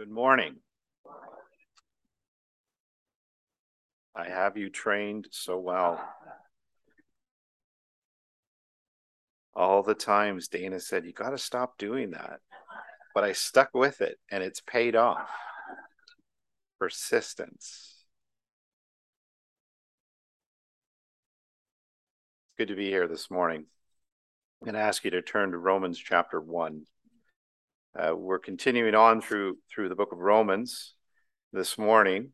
Good morning. I have you trained so well. All the times Dana said, you got to stop doing that. But I stuck with it and it's paid off. Persistence. It's good to be here this morning. I'm going to ask you to turn to Romans chapter 1. We're continuing on through the book of Romans this morning.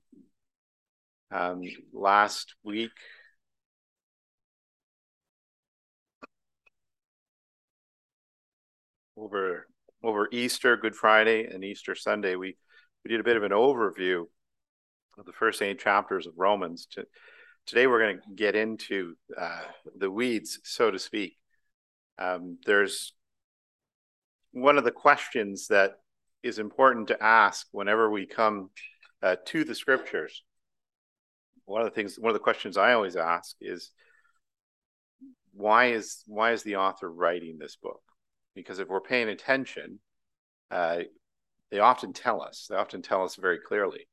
Last week, over Easter, Good Friday, and Easter Sunday, we did a bit of an overview of the first 8 chapters of Romans. Today, we're going to get into the weeds, so to speak. There's one of the questions that is important to ask whenever we come to the scriptures. One of the questions I always ask is, why is the author writing this book? Because if we're paying attention, they often tell us very clearly.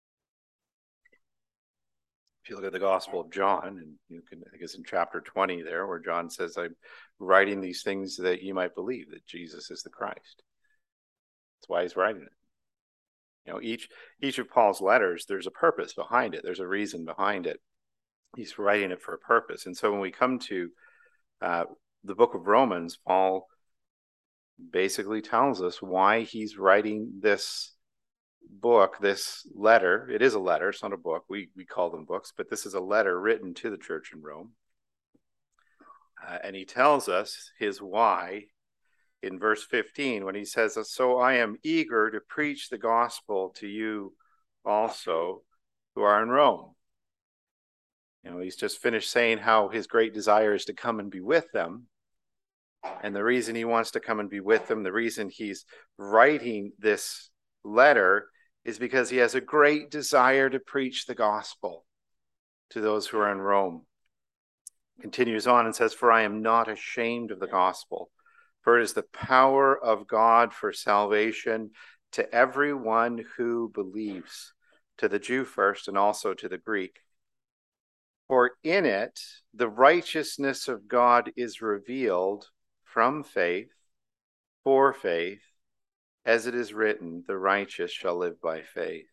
If you look at the Gospel of John, and I think it's in chapter 20 there, where John says, I'm writing these things that you might believe that Jesus is the Christ. That's why he's writing it. Each of Paul's letters, there's a purpose behind it. There's a reason behind it. He's writing it for a purpose. And so when we come to the book of Romans, Paul basically tells us why he's writing this book, this letter. It is a letter, it's not a book. We call them books, but this is a letter written to the church in Rome. And he tells us his why in verse 15 when he says, so I am eager to preach the gospel to you also who are in Rome. He's just finished saying how his great desire is to come and be with them. And the reason he wants to come and be with them, the reason he's writing this letter is because he has a great desire to preach the gospel to those who are in Rome. Continues on and says, for I am not ashamed of the gospel, for it is the power of God for salvation to everyone who believes, to the Jew first and also to the Greek. For in it, the righteousness of God is revealed from faith, for faith, as it is written, the righteous shall live by faith.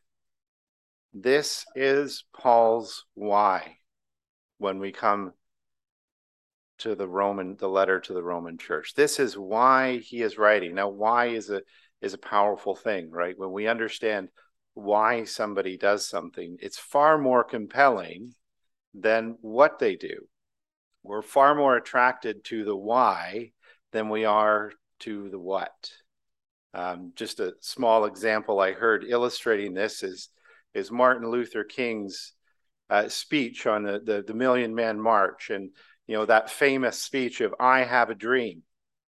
This is Paul's why when we come to the letter to the Roman church. This is why he is writing. Now, why is a powerful thing, right? When we understand why somebody does something, it's far more compelling than what they do. We're far more attracted to the why than we are to the what. Just a small example I heard illustrating this is Martin Luther King's speech on the Million Man March, and that famous speech of I have a dream.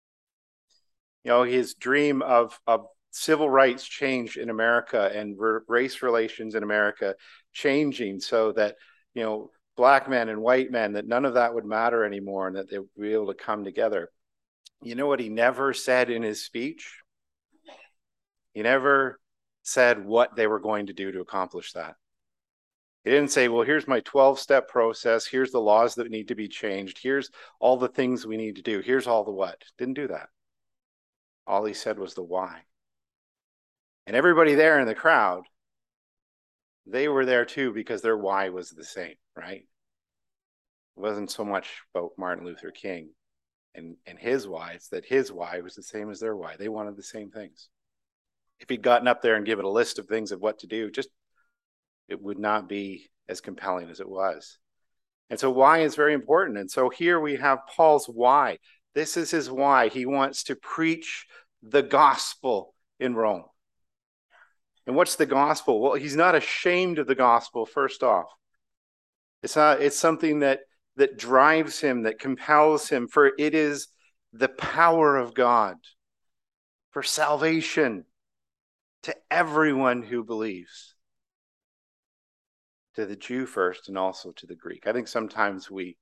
His dream of civil rights change in America and race relations in America changing so that black men and white men, that none of that would matter anymore and that they would be able to come together. You know what he never said in his speech? He never said what they were going to do to accomplish that. He didn't say, well, here's my 12-step process. Here's the laws that need to be changed. Here's all the things we need to do. Here's all the what. Didn't do that. All he said was the why. And everybody there in the crowd, they were there too because their why was the same, right? It wasn't so much about Martin Luther King and his why. It's that his why was the same as their why. They wanted the same things. If he'd gotten up there and given a list of things of what to do, it would not be as compelling as it was. And so why is very important. And so here we have Paul's why. This is his why. He wants to preach the gospel in Rome. And what's the gospel? Well, he's not ashamed of the gospel, first off. It's something that drives him, that compels him, for it is the power of God for salvation to everyone who believes, to the Jew first and also to the Greek. I think sometimes we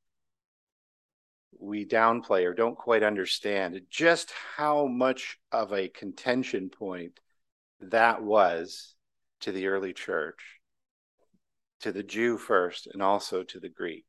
downplay or don't quite understand just how much of a contention point that was to the early church, to the Jew first, and also to the Greek.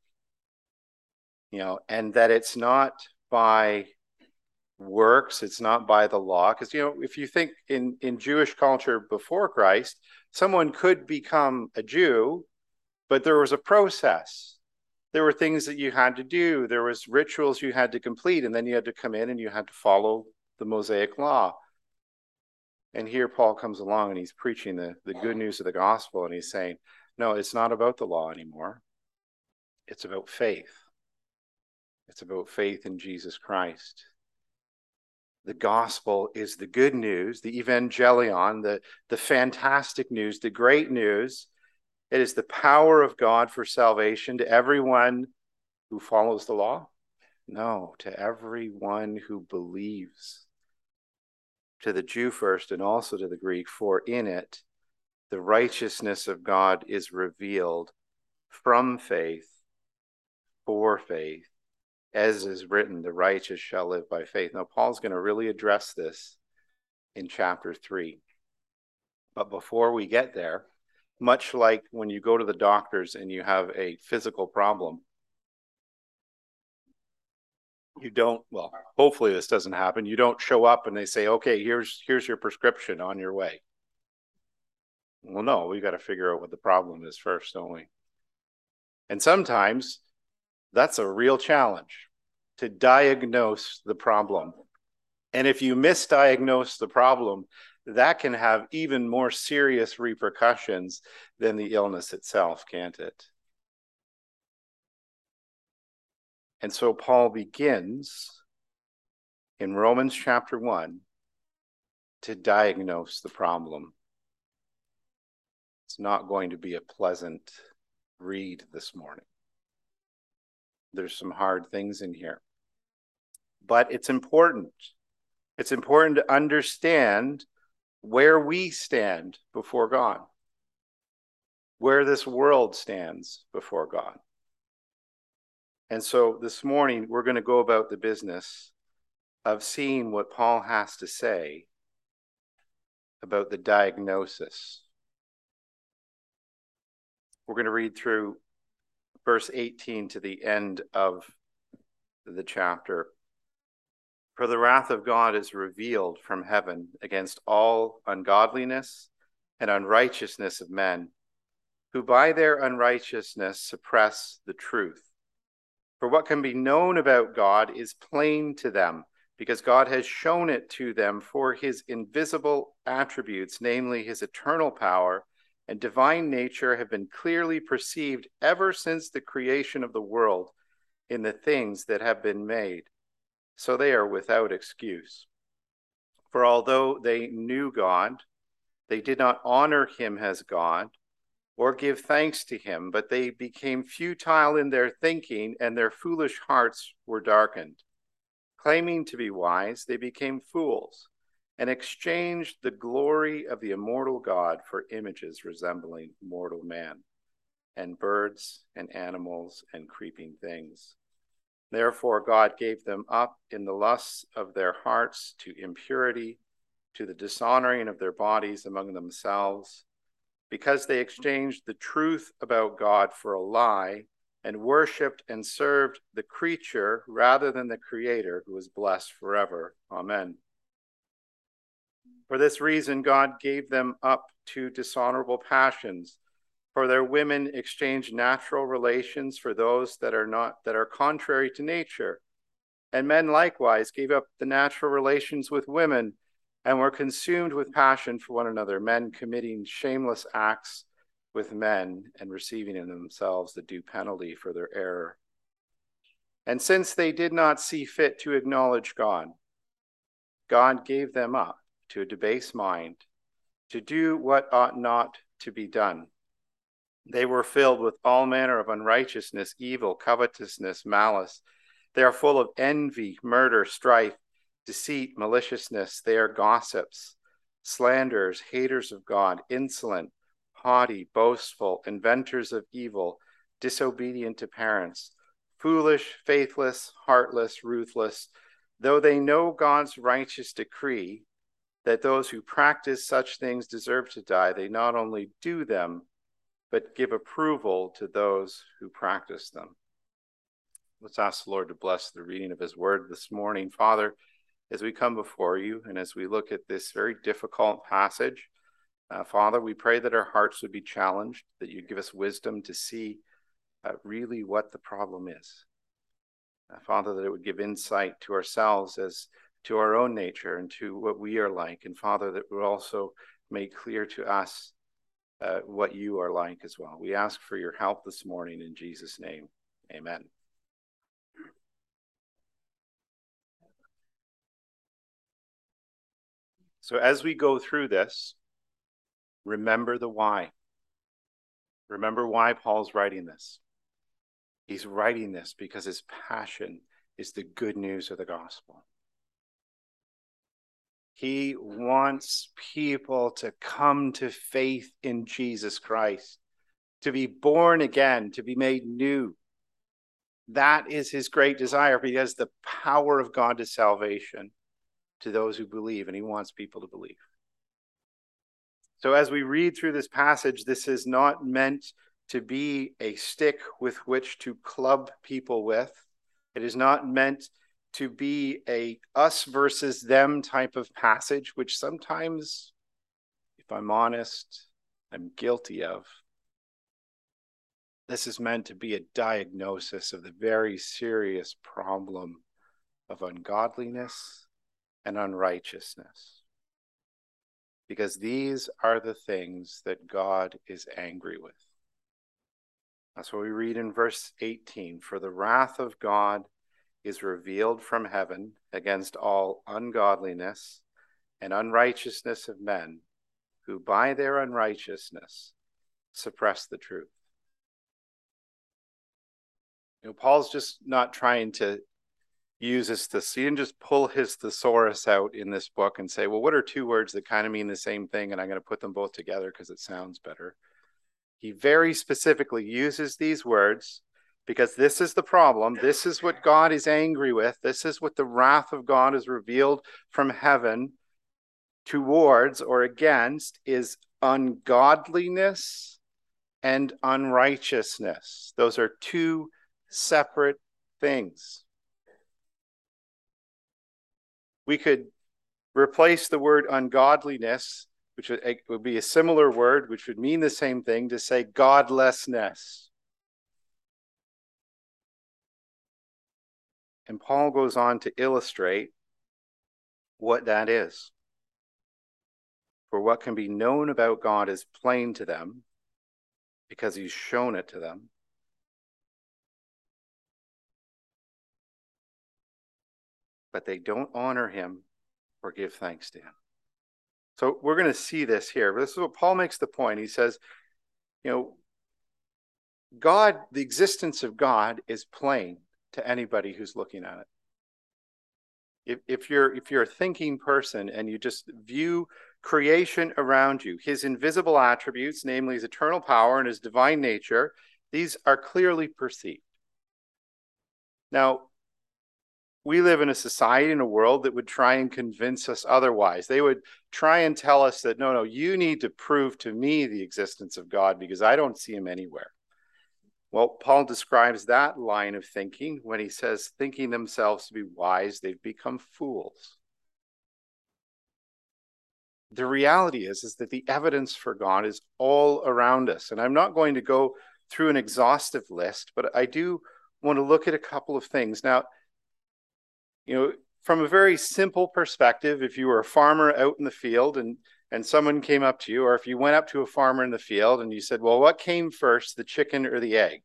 And that it's not by works, it's not by the law. Because, if you think in Jewish culture before Christ, someone could become a Jew, but there was a process. There were things that you had to do. There was rituals you had to complete, and then you had to come in and you had to follow the Mosaic law. And here Paul comes along and he's preaching the good news of the gospel, and he's saying, no, it's not about the law anymore. It's about faith. It's about faith in Jesus Christ. The gospel is the good news, the evangelion, the fantastic news, the great news. It is the power of God for salvation to everyone who follows the law. No, to everyone who believes. To the Jew first and also to the Greek, for in it the righteousness of God is revealed from faith for faith. As is written, the righteous shall live by faith. Now, Paul's going to really address this in chapter 3. But before we get there, much like when you go to the doctors and you have a physical problem, you don't, well, hopefully this doesn't happen. You don't show up and they say, okay, here's your prescription, on your way. Well, no, we got to figure out what the problem is first, don't we? And sometimes that's a real challenge, to diagnose the problem. And if you misdiagnose the problem, that can have even more serious repercussions than the illness itself, can't it? And so Paul begins in Romans chapter 1 to diagnose the problem. It's not going to be a pleasant read this morning. There's some hard things in here. But it's important. It's important to understand where we stand before God, where this world stands before God. And so this morning, we're going to go about the business of seeing what Paul has to say about the diagnosis. We're going to read through verse 18 to the end of the chapter. For the wrath of God is revealed from heaven against all ungodliness and unrighteousness of men, who by their unrighteousness suppress the truth. For what can be known about God is plain to them, because God has shown it to them, for his invisible attributes, namely his eternal power and divine nature, have been clearly perceived ever since the creation of the world in the things that have been made. So they are without excuse. For although they knew God, they did not honor him as God or give thanks to him, but they became futile in their thinking, and their foolish hearts were darkened. Claiming to be wise, they became fools and exchanged the glory of the immortal God for images resembling mortal man, and birds and animals and creeping things. Therefore God gave them up in the lusts of their hearts to impurity, to the dishonoring of their bodies among themselves, because they exchanged the truth about God for a lie, and worshipped and served the creature rather than the Creator, who is blessed forever. Amen. For this reason God gave them up to dishonorable passions. For their women exchanged natural relations for those that are contrary to nature. And men likewise gave up the natural relations with women, and were consumed with passion for one another, men committing shameless acts with men, and receiving in themselves the due penalty for their error. And since they did not see fit to acknowledge God, God gave them up to a debased mind, to do what ought not to be done. They were filled with all manner of unrighteousness, evil, covetousness, malice. They are full of envy, murder, strife, deceit, maliciousness. They are gossips, slanderers, haters of God, insolent, haughty, boastful, inventors of evil, disobedient to parents, foolish, faithless, heartless, ruthless. Though they know God's righteous decree, that those who practice such things deserve to die. They not only do them, but give approval to those who practice them. Let's ask the Lord to bless the reading of his word this morning. Father, as we come before you and as we look at this very difficult passage, Father, we pray that our hearts would be challenged, that you give us wisdom to see really what the problem is. Father, that it would give insight to ourselves as to our own nature and to what we are like. And Father, that would also make clear to us what you are like as well. We ask for your help this morning in Jesus' name. Amen. So as we go through this, remember the why. Remember why Paul's writing this. He's writing this because his passion is the good news of the gospel. He wants people to come to faith in Jesus Christ, to be born again, to be made new. That is his great desire, because he has the power of God to salvation to those who believe, and he wants people to believe. So as we read through this passage, this is not meant to be a stick with which to club people with. It is not meant to be a us versus them type of passage, which sometimes, if I'm honest, I'm guilty of. This is meant to be a diagnosis of the very serious problem of ungodliness and unrighteousness. Because these are the things that God is angry with. That's what we read in verse 18. For the wrath of God is revealed from heaven against all ungodliness and unrighteousness of men, who by their unrighteousness suppress the truth. Paul's just not trying to use this. He didn't just pull his thesaurus out in this book and say, well, what are two words that kind of mean the same thing, and I'm going to put them both together because it sounds better. He very specifically uses these words because this is the problem. This is what God is angry with. This is what the wrath of God is revealed from heaven towards or against, is ungodliness and unrighteousness. Those are two separate things. We could replace the word ungodliness, which would be a similar word, which would mean the same thing, to say godlessness. And Paul goes on to illustrate what that is. For what can be known about God is plain to them, because he's shown it to them. But they don't honor him or give thanks to him. So we're going to see this here. This is what Paul makes the point. He says, God, the existence of God is plain to anybody who's looking at it. If you're a thinking person and you just view creation around you, his invisible attributes, namely his eternal power and his divine nature, these are clearly perceived. Now, we live in a society, in a world that would try and convince us otherwise. They would try and tell us that, no, you need to prove to me the existence of God because I don't see him anywhere. Well, Paul describes that line of thinking when he says, thinking themselves to be wise, they've become fools. The reality is that the evidence for God is all around us. And I'm not going to go through an exhaustive list, but I do want to look at a couple of things. Now, from a very simple perspective, if you were a farmer out in the field and someone came up to you, or if you went up to a farmer in the field and you said, well, what came first, the chicken or the egg?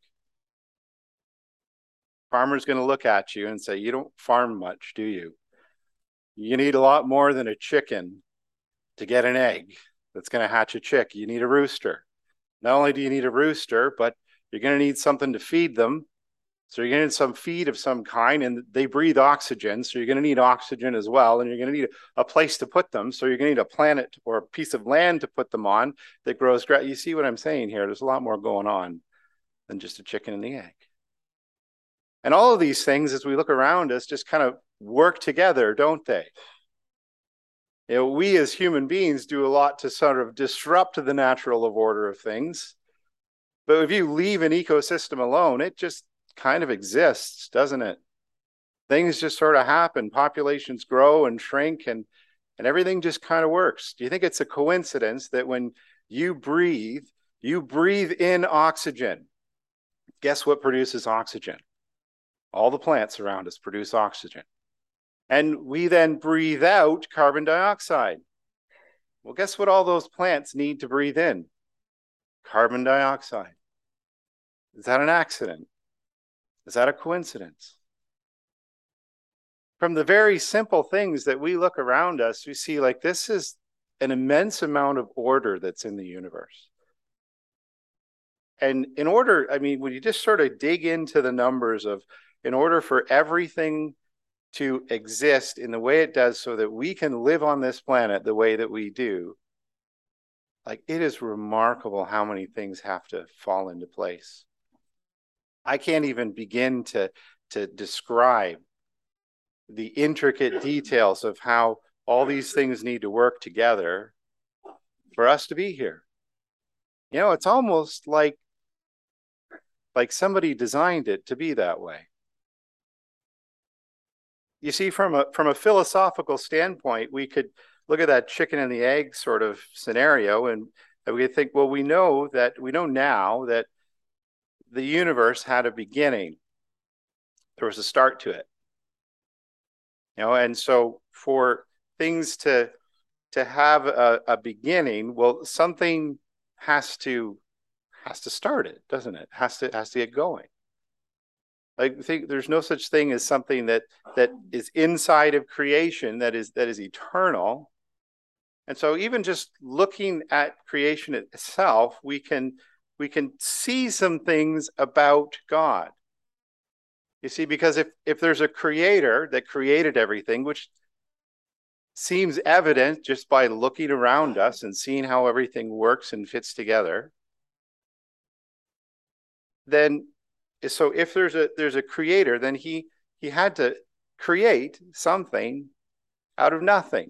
Farmer's going to look at you and say, you don't farm much, do you? You need a lot more than a chicken to get an egg that's going to hatch a chick. You need a rooster. Not only do you need a rooster, but you're going to need something to feed them. So you're going to need some feed of some kind, and they breathe oxygen. So you're going to need oxygen as well. And you're going to need a place to put them. So you're going to need a planet or a piece of land to put them on that grows grass. You see what I'm saying here? There's a lot more going on than just a chicken and the egg. And all of these things, as we look around us, just kind of work together, don't they? We as human beings do a lot to sort of disrupt the natural order of things. But if you leave an ecosystem alone, it just kind of exists, doesn't it? Things just sort of happen. Populations grow and shrink, and everything just kind of works. Do you think it's a coincidence that when you breathe in oxygen? Guess what produces oxygen? All the plants around us produce oxygen. And we then breathe out carbon dioxide. Well, guess what all those plants need to breathe in? Carbon dioxide. Is that an accident? Is that a coincidence? From the very simple things that we look around us, we see like this is an immense amount of order that's in the universe. And in order, I mean, when you just sort of dig into the numbers of, in order for everything to exist in the way it does so that we can live on this planet the way that we do, like it is remarkable how many things have to fall into place. I can't even begin to describe the intricate details of how all these things need to work together for us to be here. It's almost like somebody designed it to be that way. You see, from a philosophical standpoint, we could look at that chicken and the egg sort of scenario, and we could think, well, we know now that the universe had a beginning. There was a start to it. And so for things to have a beginning, well, something has to start it, doesn't it? Has to get going. I think there's no such thing as something that is inside of creation that is eternal. And so even just looking at creation itself, we can see some things about God. You see, because if there's a creator that created everything, which seems evident just by looking around us and seeing how everything works and fits together, then so if there's a creator, then he had to create something out of nothing.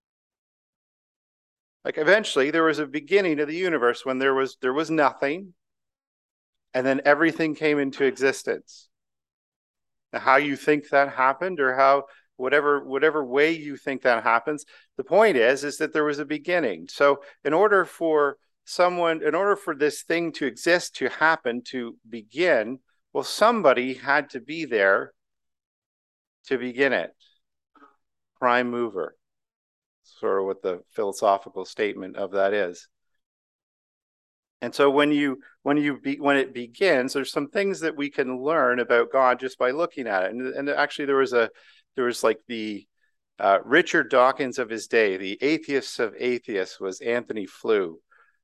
Like eventually there was a beginning of the universe when there was nothing, and then everything came into existence. Now, how you think that happened, or how whatever way you think that happens, the point is that there was a beginning. So in order for this thing to exist, to happen, to begin, well, somebody had to be there to begin it. Prime mover, sort of what the philosophical statement of that is. And so when it begins, there's some things that we can learn about God just by looking at it. And actually, there was like the Richard Dawkins of his day, the atheist of atheists was Anthony Flew,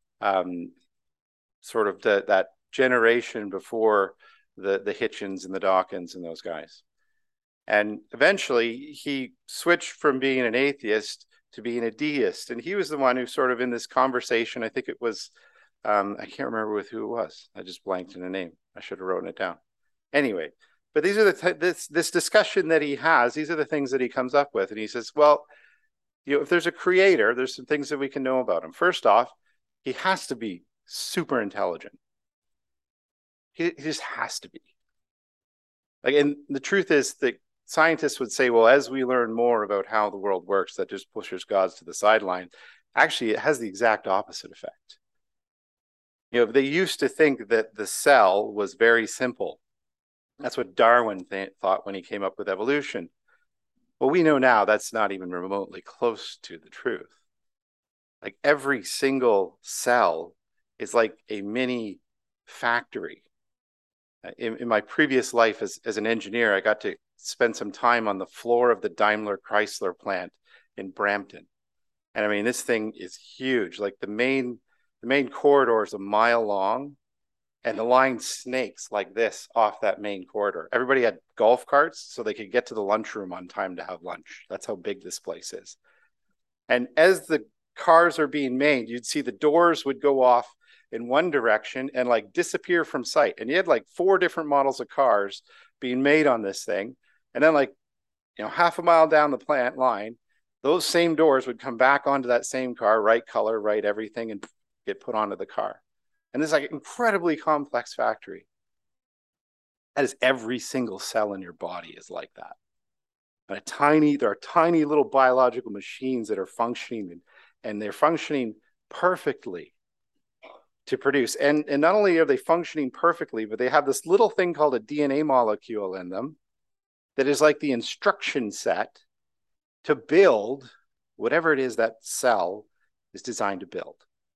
sort of that generation before the Hitchens and the Dawkins and those guys. And eventually he switched from being an atheist to being a deist. And he was the one who sort of in this conversation, I think it was, I can't remember with who it was. I just blanked in a name. I should have written it down. Anyway, but these are this discussion that he has. These are the things that he comes up with. And he says, well, if there's a creator, there's some things that we can know about him. First off, he has to be super intelligent. He just has to be. And the truth is that scientists would say, well, as we learn more about how the world works, that just pushes God to the sideline. Actually, it has the exact opposite effect. They used to think that the cell was very simple. That's what Darwin thought when he came up with evolution. Well, we know now that's not even remotely close to the truth. Like every single cell is like a mini factory. In my previous life as an engineer, I got to spend some time on the floor of the Daimler Chrysler plant in Brampton. And I mean, this thing is huge. Like the main corridor is a mile long, and the line snakes like this off that main corridor. Everybody had golf carts so they could get to the lunchroom on time to have lunch. That's how big this place is. And as the cars are being made, you'd see the doors would go off in one direction and like disappear from sight. And you had like 4 different models of cars being made on this thing. And then like, half a mile down the plant line, those same doors would come back onto that same car, right color, right everything, and get put onto the car. And it's like an incredibly complex factory. That is every single cell in your body is like that. And there are tiny little biological machines that are functioning, and they're functioning perfectly to produce. And not only are they functioning perfectly, but they have this little thing called a DNA molecule in them that is like the instruction set to build whatever it is that cell is designed to build.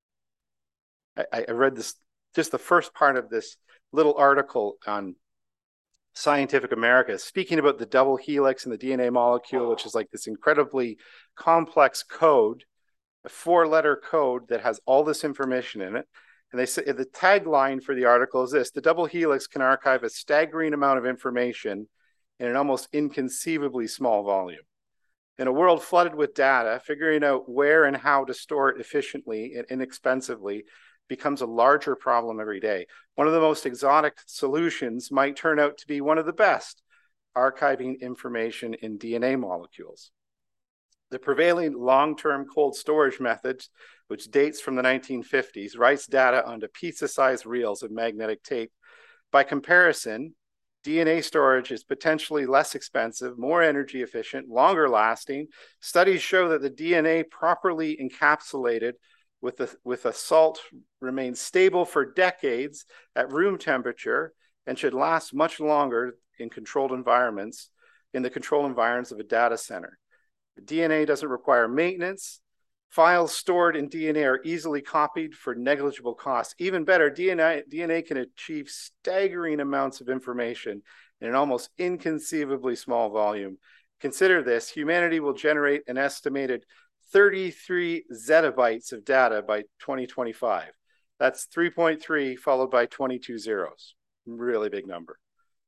I read this, just the first part of this little article on Scientific America, speaking about the double helix and the DNA molecule, which is like this incredibly complex code, a 4-letter code that has all this information in it. And they say the tagline for the article is this: the double helix can archive a staggering amount of information in an almost inconceivably small volume. In a world flooded with data, figuring out where and how to store it efficiently and inexpensively becomes a larger problem every day. One of the most exotic solutions might turn out to be one of the best: archiving information in DNA molecules. The prevailing long-term cold storage methods, which dates from the 1950s, writes data onto pizza-sized reels of magnetic tape. By comparison, DNA storage is potentially less expensive, more energy efficient, longer lasting. Studies show that the DNA properly encapsulated with a salt remains stable for decades at room temperature and should last much longer in controlled environments, in the controlled environments of a data center. The DNA doesn't require maintenance. Files stored in DNA are easily copied for negligible cost. Even better, DNA can achieve staggering amounts of information in an almost inconceivably small volume. Consider this: humanity will generate an estimated 33 zettabytes of data by 2025. That's 3.3 followed by 22 zeros. Really big number.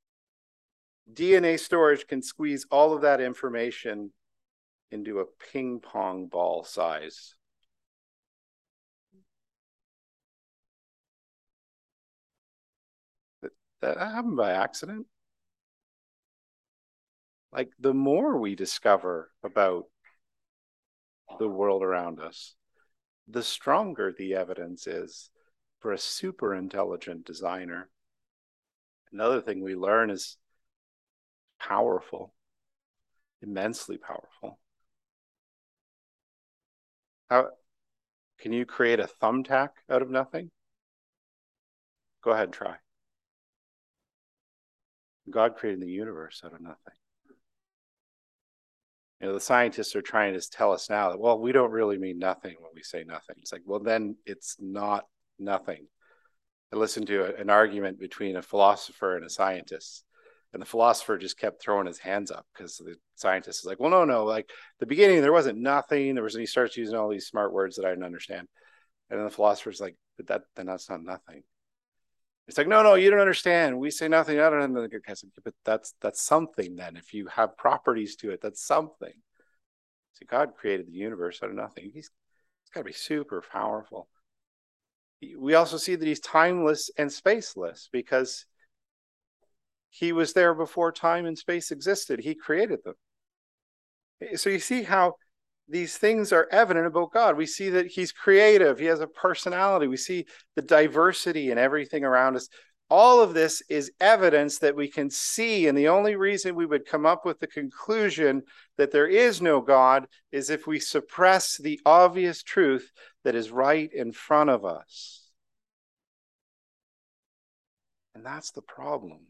DNA storage can squeeze all of that information into a ping pong ball size. That happened by accident. Like, the more we discover about the world around us, the stronger the evidence is for a super intelligent designer. Another thing we learn is powerful, immensely powerful. How can you create a thumbtack out of nothing? Go ahead and try. God created the universe out of nothing. You know, the scientists are trying to tell us now that, well, we don't really mean nothing when we say nothing. It's like, well, then it's not nothing. I listened to an argument between a philosopher and a scientist, and the philosopher just kept throwing his hands up because the scientist is like, well, no, like the beginning, there wasn't nothing. And he starts using all these smart words that I didn't understand. And then the philosopher's like, but then that's not nothing. It's like, no, you don't understand. We say nothing. I don't know. But that's something then. If you have properties to it, that's something. See, God created the universe out of nothing. He's got to be super powerful. We also see that he's timeless and spaceless because he was there before time and space existed. He created them. So you see how these things are evident about God. We see that he's creative. He has a personality. We see the diversity in everything around us. All of this is evidence that we can see. And the only reason we would come up with the conclusion that there is no God is if we suppress the obvious truth that is right in front of us. And that's the problem.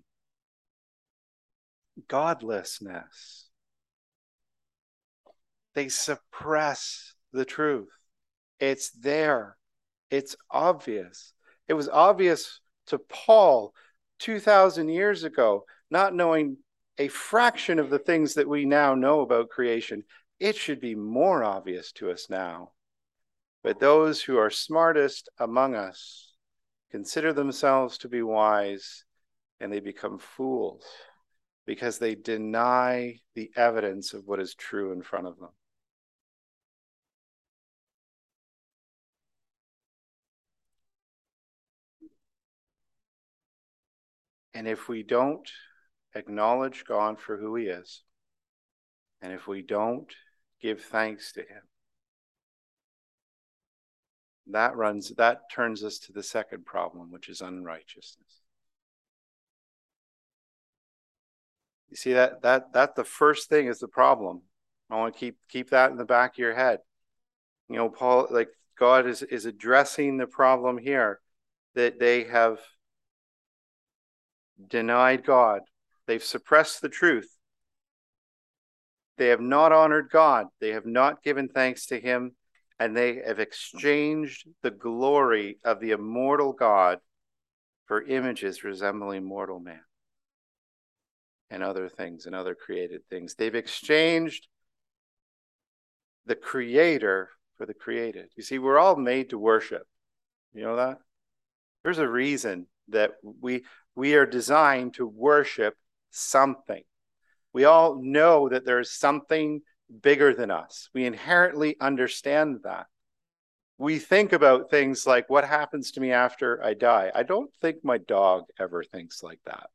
Godlessness. They suppress the truth. It's there. It's obvious. It was obvious to Paul 2,000 years ago, not knowing a fraction of the things that we now know about creation. It should be more obvious to us now. But those who are smartest among us consider themselves to be wise, and they become fools because they deny the evidence of what is true in front of them. And if we don't acknowledge God for who he is, and if we don't give thanks to him. That turns us to the second problem, which is unrighteousness. You see that the first thing is the problem. I want to keep that in the back of your head. You know, Paul, like God is addressing the problem here, that they have denied God. They've suppressed the truth. They have not honored God. They have not given thanks to him, and they have exchanged the glory of the immortal God for images resembling mortal man and other things and other created things. They've exchanged the creator for the created. You see, we're all made to worship. You know that? There's a reason that we are designed to worship something. We all know that there's something bigger than us. We inherently understand that. We think about things like, what happens to me after I die? I don't think my dog ever thinks like that.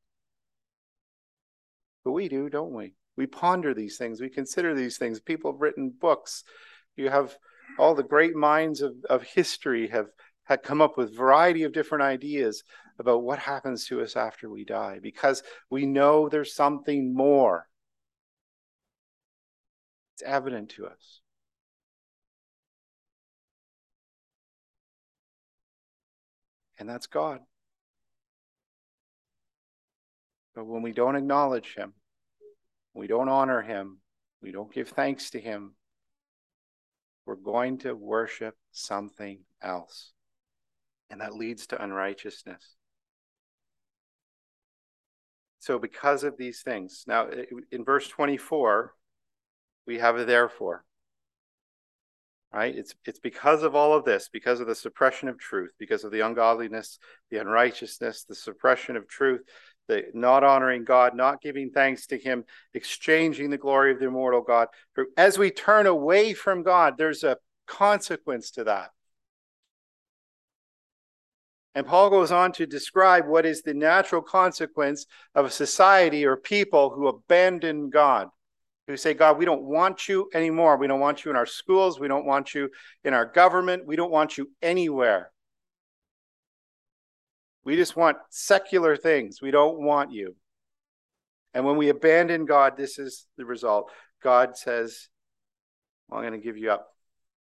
But we do, don't we? We ponder these things. We consider these things. People have written books. You have all the great minds of history have come up with a variety of different ideas about what happens to us after we die, because we know there's something more. It's evident to us. And that's God. But when we don't acknowledge him, we don't honor him, we don't give thanks to him, we're going to worship something else. And that leads to unrighteousness. So because of these things, now in verse 24, we have a therefore. Right? It's because of all of this, because of the suppression of truth, because of the ungodliness, the unrighteousness, the suppression of truth, the not honoring God, not giving thanks to him, exchanging the glory of the immortal God. As we turn away from God, there's a consequence to that. And Paul goes on to describe what is the natural consequence of a society or people who abandon God, who say, God, we don't want you anymore. We don't want you in our schools. We don't want you in our government. We don't want you anywhere. We just want secular things. We don't want you. And when we abandon God, this is the result. God says, well, I'm going to give you up.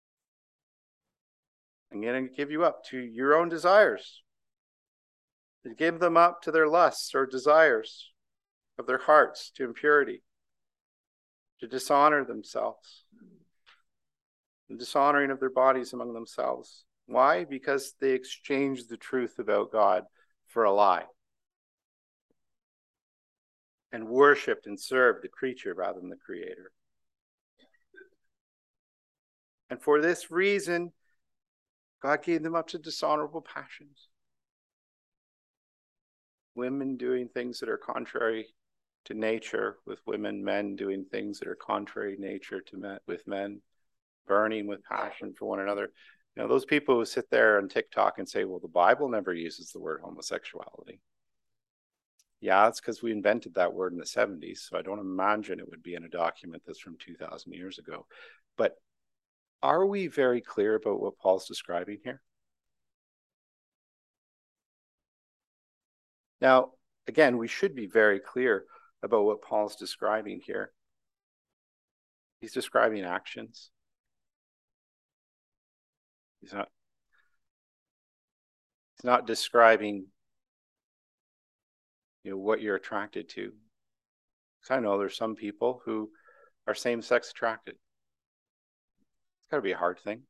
I'm going to give you up to your own desires. To give them up to their lusts or desires of their hearts, to impurity, to dishonor themselves, the dishonoring of their bodies among themselves. Why? Because they exchanged the truth about God for a lie and worshipped and served the creature rather than the creator. And for this reason, God gave them up to dishonorable passions. Women doing things that are contrary to nature with women, men doing things that are contrary to nature with men, burning with passion for one another. You know, those people who sit there on TikTok and say, well, the Bible never uses the word homosexuality. Yeah, it's because we invented that word in the 70s, so I don't imagine it would be in a document that's from 2,000 years ago. But are we very clear about what Paul's describing here? Now, again, we should be very clear about what Paul's describing here. He's describing actions. He's not describing, you know, what you're attracted to. Because I know there's some people who are same-sex attracted. It's got to be a hard thing.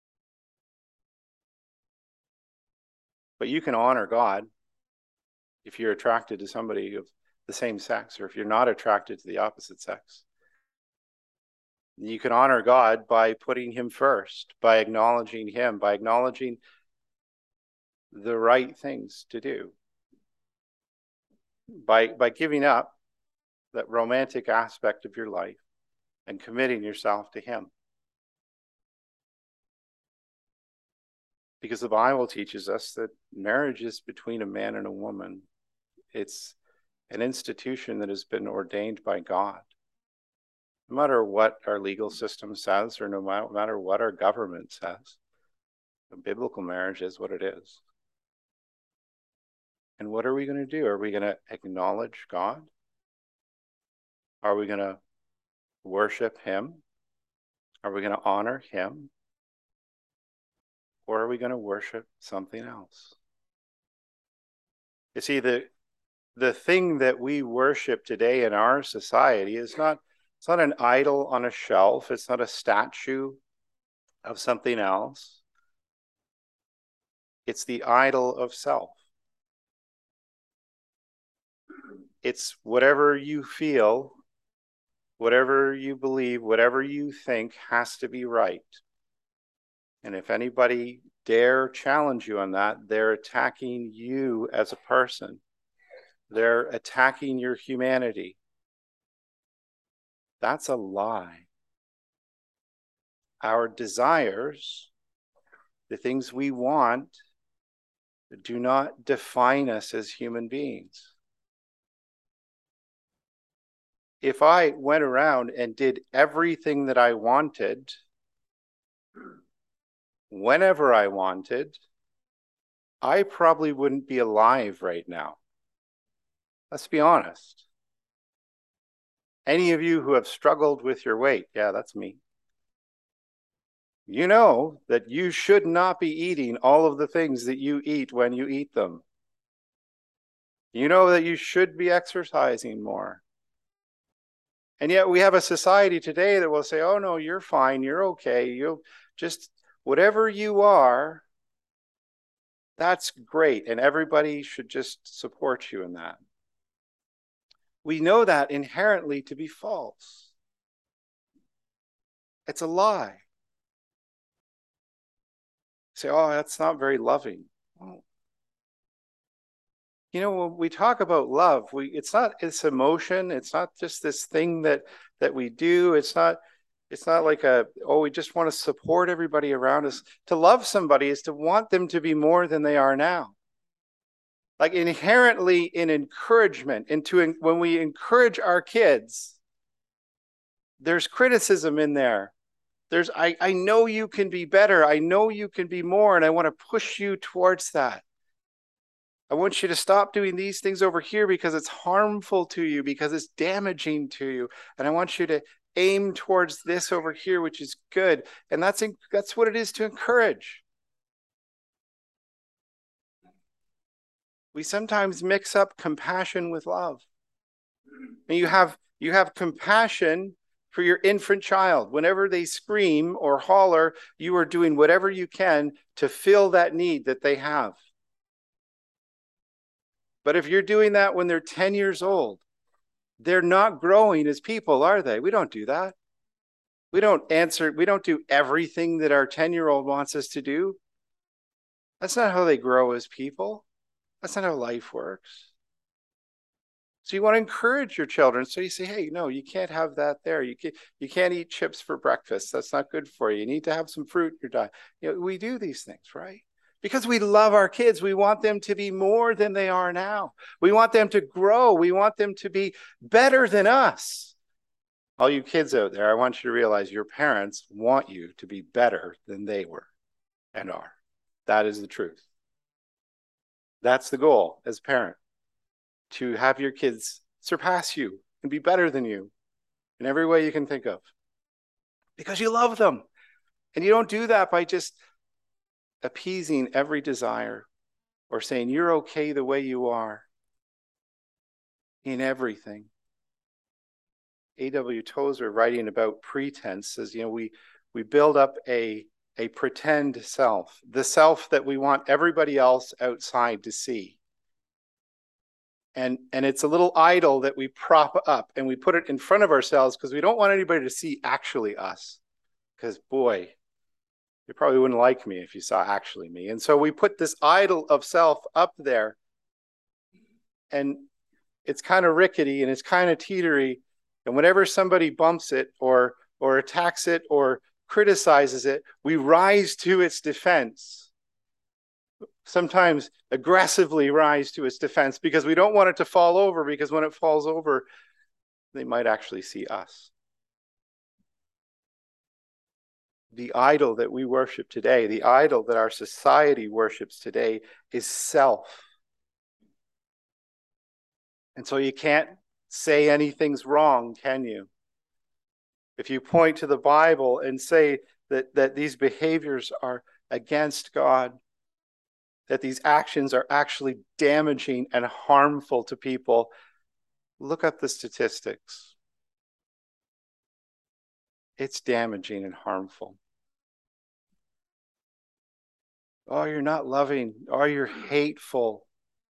But you can honor God if you're attracted to somebody of the same sex, or if you're not attracted to the opposite sex. You can honor God by putting him first, by acknowledging him, by acknowledging the right things to do, by giving up that romantic aspect of your life and committing yourself to him. Because the Bible teaches us that marriage is between a man and a woman. It's an institution that has been ordained by God. No matter what our legal system says, or no matter what our government says, a biblical marriage is what it is. And what are we going to do? Are we going to acknowledge God? Are we going to worship him? Are we going to honor him? Or are we going to worship something else? You see, the thing that we worship today in our society is not, it's not an idol on a shelf. It's not a statue of something else. It's the idol of self. It's whatever you feel, whatever you believe, whatever you think has to be right. And if anybody dare challenge you on that, they're attacking you as a person. They're attacking your humanity. That's a lie. Our desires, the things we want, do not define us as human beings. If I went around and did everything that I wanted, whenever I wanted, I probably wouldn't be alive right now. Let's be honest. Any of you who have struggled with your weight, yeah, that's me. You know that you should not be eating all of the things that you eat when you eat them. You know that you should be exercising more. And yet we have a society today that will say, oh no, you're fine, you're okay, you'll just, whatever you are, that's great, and everybody should just support you in that. We know that inherently to be false. It's a lie. Say, oh, that's not very loving. Well, you know, when we talk about love, it's not this emotion. It's not just this thing that we do. It's not like we just want to support everybody around us. To love somebody is to want them to be more than they are now. Like inherently in encouragement, when we encourage our kids, there's criticism in there. I know you can be better. I know you can be more, and I want to push you towards that. I want you to stop doing these things over here because it's harmful to you, because it's damaging to you. And I want you to aim towards this over here, which is good. And that's what it is to encourage. We sometimes mix up compassion with love. And you have compassion for your infant child. Whenever they scream or holler, you are doing whatever you can to fill that need that they have. But if you're doing that when they're 10 years old, they're not growing as people, are they? We don't do that. We don't do everything that our 10-year-old wants us to do. That's not how they grow as people. That's not how life works. So you want to encourage your children. So you say, hey, no, you can't have that there. You can't eat chips for breakfast. That's not good for you. You need to have some fruit in your diet. You know, we do these things, right? Because we love our kids. We want them to be more than they are now. We want them to grow. We want them to be better than us. All you kids out there, I want you to realize your parents want you to be better than they were and are. That is the truth. That's the goal as a parent, to have your kids surpass you and be better than you in every way you can think of, because you love them. And you don't do that by just appeasing every desire or saying you're okay the way you are in everything. A.W. Tozer, writing about pretense, says, you know, we build up a pretend self, the self that we want everybody else outside to see. And it's a little idol that we prop up and we put it in front of ourselves because we don't want anybody to see actually us. Because boy, you probably wouldn't like me if you saw actually me. And so we put this idol of self up there, and it's kind of rickety and it's kind of teetery. And whenever somebody bumps it or attacks it or criticizes it, we rise to its defense. Sometimes aggressively rise to its defense because we don't want it to fall over, because when it falls over, they might actually see us. the idol that we worship today, the idol that our society worships today, is self. And so you can't say anything's wrong, can you? If you point to the Bible and say that these behaviors are against God, that these actions are actually damaging and harmful to people, look up the statistics. It's damaging and harmful. Oh, you're not loving. Oh, you're hateful.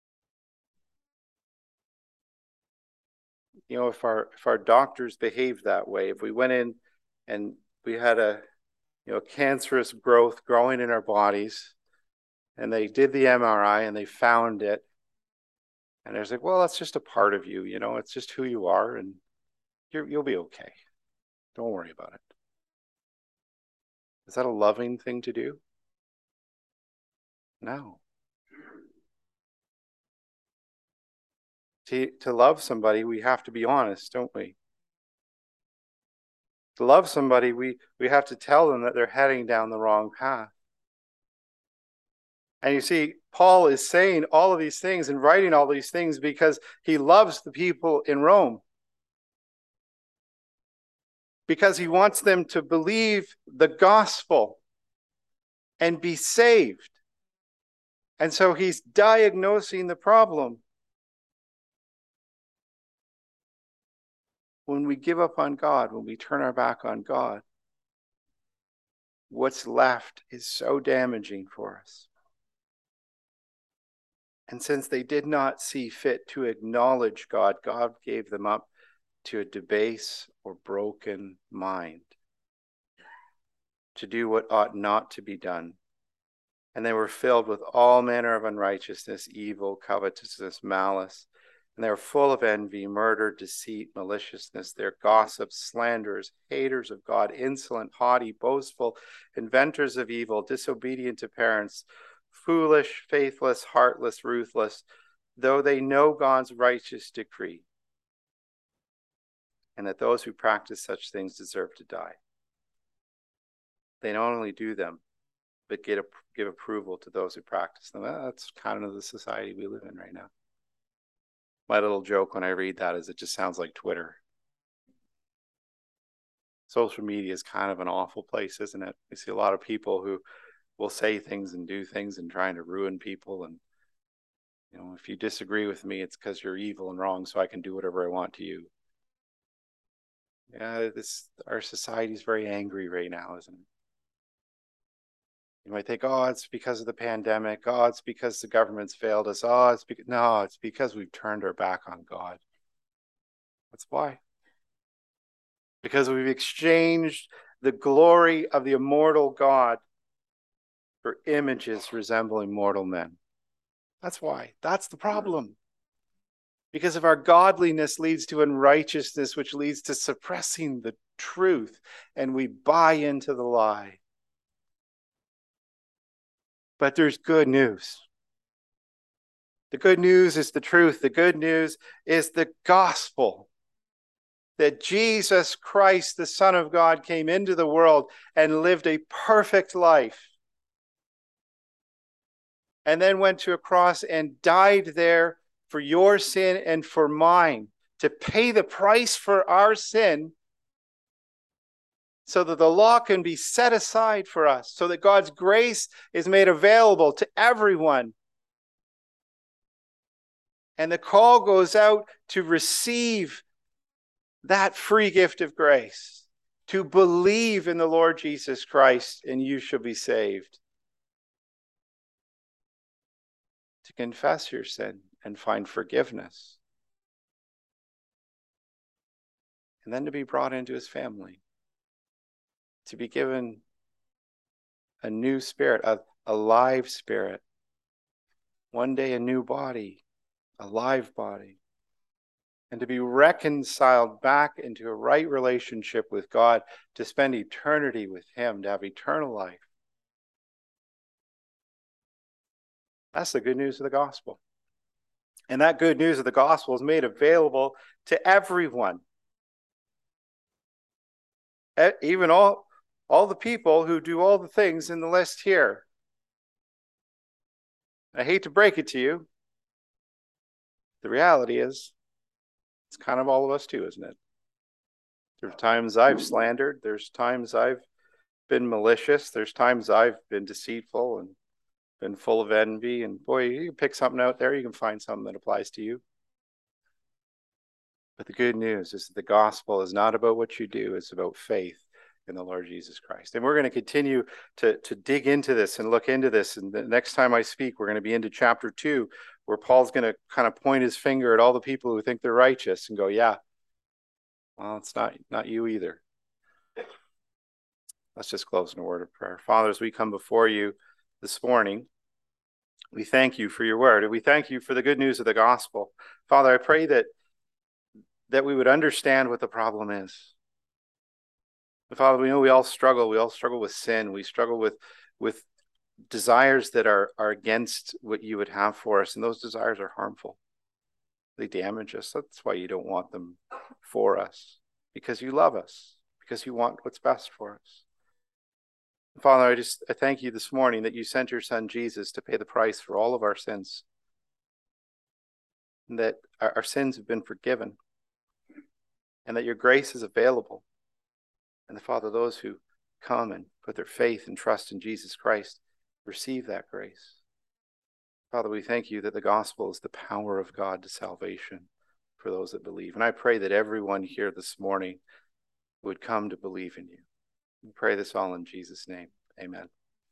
You know, if our doctors behaved that way, if we went in and we had a cancerous growth growing in our bodies, and they did the MRI and they found it, and they're like, well, that's just a part of you, it's just who you are, and you'll be okay. Don't worry about it. Is that a loving thing to do? No. To love somebody, we have to be honest, don't we? To love somebody, we have to tell them that they're heading down the wrong path. And you see, Paul is saying all of these things and writing all these things because he loves the people in Rome. Because he wants them to believe the gospel and be saved. And so he's diagnosing the problem. When we give up on God, when we turn our back on God, what's left is so damaging for us. And since they did not see fit to acknowledge God, God gave them up to a debased or broken mind, to do what ought not to be done. And they were filled with all manner of unrighteousness, evil, covetousness, malice. And they were full of envy, murder, deceit, maliciousness. They're gossips, slanderers, haters of God, insolent, haughty, boastful, inventors of evil, disobedient to parents, foolish, faithless, heartless, ruthless, though they know God's righteous decree, and that those who practice such things deserve to die. They not only do them, but give approval to those who practice them. That's kind of the society we live in right now. My little joke when I read that is it just sounds like Twitter. Social media is kind of an awful place, isn't it? We see a lot of people who will say things and do things and trying to ruin people. And, if you disagree with me, it's because you're evil and wrong, so I can do whatever I want to you. Yeah, our society is very angry right now, isn't it? You might think, oh, it's because of the pandemic. Oh, it's because the government's failed us. Oh, no, it's because we've turned our back on God. That's why. Because we've exchanged the glory of the immortal God for images resembling mortal men. That's why. That's the problem. Because if our godliness leads to unrighteousness, which leads to suppressing the truth, and we buy into the lie. But there's good news. The good news is the truth. The good news is the gospel. That Jesus Christ, the Son of God, came into the world and lived a perfect life. And then went to a cross and died there for your sin and for mine, to pay the price for our sin, so that the law can be set aside for us, so that God's grace is made available to everyone. And the call goes out to receive that free gift of grace, to believe in the Lord Jesus Christ, and you shall be saved. To confess your sin and find forgiveness. And then to be brought into his family. To be given a new spirit, a live spirit. One day a new body, a live body. And to be reconciled back into a right relationship with God, to spend eternity with him, to have eternal life. That's the good news of the gospel. And that good news of the gospel is made available to everyone. Even all all the people who do all the things in the list here. I hate to break it to you. The reality is, it's kind of all of us too, isn't it? There's times I've slandered. There's times I've been malicious. There's times I've been deceitful and been full of envy. And boy, you can pick something out there. You can find something that applies to you. But the good news is that the gospel is not about what you do. It's about faith in the Lord Jesus Christ. And we're going to continue to dig into this and look into this. And the next time I speak, we're going to be into chapter 2, where Paul's going to kind of point his finger at all the people who think they're righteous and go, yeah, well, it's not you either. Let's just close in a word of prayer. Father, as we come before you this morning, we thank you for your word, and we thank you for the good news of the gospel. Father, I pray that we would understand what the problem is. But Father, we know we all struggle. We all struggle with sin. We struggle with desires that are against what you would have for us, and those desires are harmful. They damage us. That's why you don't want them for us, because you love us, because you want what's best for us. Father, I thank you this morning that you sent your son Jesus to pay the price for all of our sins, and that our sins have been forgiven, and that your grace is available. And Father, those who come and put their faith and trust in Jesus Christ receive that grace. Father, we thank you that the gospel is the power of God to salvation for those that believe. And I pray that everyone here this morning would come to believe in you. We pray this all in Jesus' name. Amen.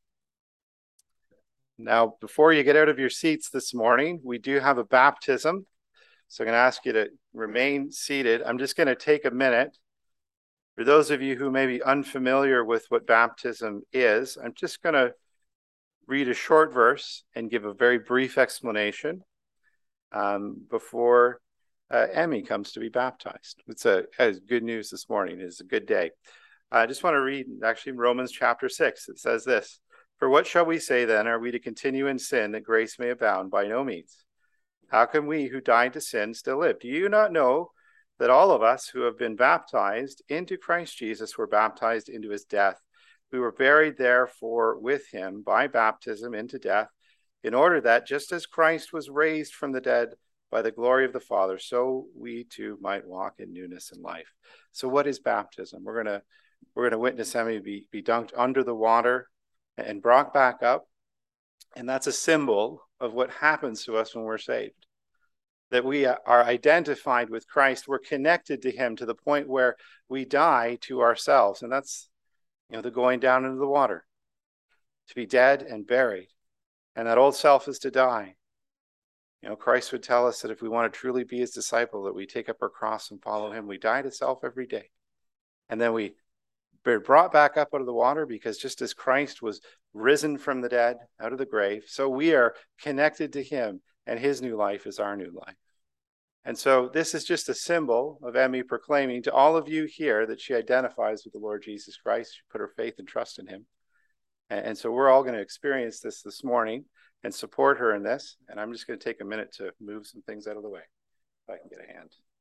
Now, before you get out of your seats this morning, we do have a baptism. So I'm going to ask you to remain seated. I'm just going to take a minute. For those of you who may be unfamiliar with what baptism is, I'm just going to read a short verse and give a very brief explanation before Emmy comes to be baptized. It's good news this morning. It's a good day. I just want to read actually Romans chapter 6. It says this: "For what shall we say then? Are we to continue in sin that grace may abound? By no means. How can we who died to sin still live? Do you not know that all of us who have been baptized into Christ Jesus were baptized into his death? We were buried therefore with him by baptism into death, in order that just as Christ was raised from the dead by the glory of the Father, so we too might walk in newness in life." So what is baptism? We're going to witness Emmy be dunked under the water and brought back up. And that's a symbol of what happens to us when we're saved. That we are identified with Christ. We're connected to him to the point where we die to ourselves. And that's, the going down into the water, to be dead and buried. And that old self is to die. Christ would tell us that if we want to truly be his disciple, that we take up our cross and follow him. We die to self every day. And then we're brought back up out of the water, because just as Christ was risen from the dead out of the grave, so we are connected to him, and his new life is our new life. And so this is just a symbol of Emmy proclaiming to all of you here that she identifies with the Lord Jesus Christ. She put her faith and trust in him. And so we're all going to experience this morning and support her in this. And I'm just going to take a minute to move some things out of the way, if I can get a hand.